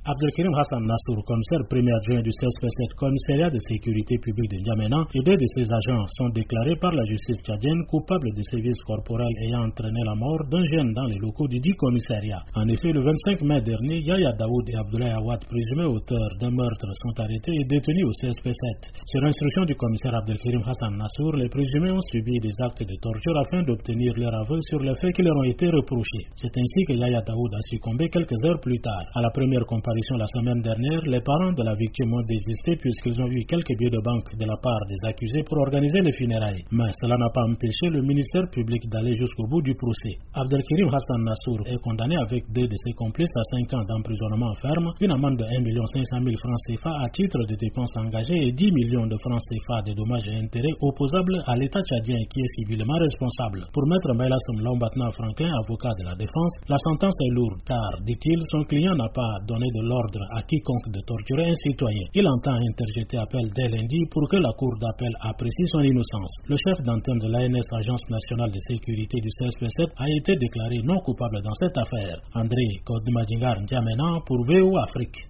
Abdelkarim Hassan Nassour, commissaire premier adjoint du CSP7, commissariat de sécurité publique de N'Djamena, et deux de ses agents sont déclarés par la justice tchadienne coupables de sévices corporels ayant entraîné la mort d'un jeune dans les locaux du dit commissariat. En effet, le 25 mai dernier, Yahya Daoud et Abdoulaye Awad, présumés auteurs d'un meurtre, sont arrêtés et détenus au CSP7. Sur instruction du commissaire Abdelkarim Hassan Nassour, les présumés ont subi des actes de torture afin d'obtenir leur aveu sur les faits qui leur ont été reprochés. C'est ainsi que Yahya Daoud a succombé quelques heures plus tard. À la première comparution la semaine dernière, les parents de la victime ont désisté puisqu'ils ont eu quelques billets de banque de la part des accusés pour organiser les funérailles. Mais cela n'a pas empêché le ministère public d'aller jusqu'au bout du procès. Abdelkarim Hassan Nassour est condamné avec deux de ses complices à 5 ans d'emprisonnement ferme, une amende de 1 500 000 francs CFA à titre de dépenses engagées et 10 millions de francs CFA de dommages et intérêts opposables à l'État tchadien qui est civilement responsable. Pour maître Mbaïlassoum Lombatna Franklin, avocat de la défense, la sentence est lourde car, dit-il, son client n'a pas donné de l'ordre à quiconque de torturer un citoyen. Il entend interjeter appel dès lundi pour que la Cour d'appel apprécie son innocence. Le chef d'antenne de l'ANS, Agence nationale de sécurité du CSP7, a été déclaré non coupable dans cette affaire. André Kodmadingar N'Djamena pour VO Afrique.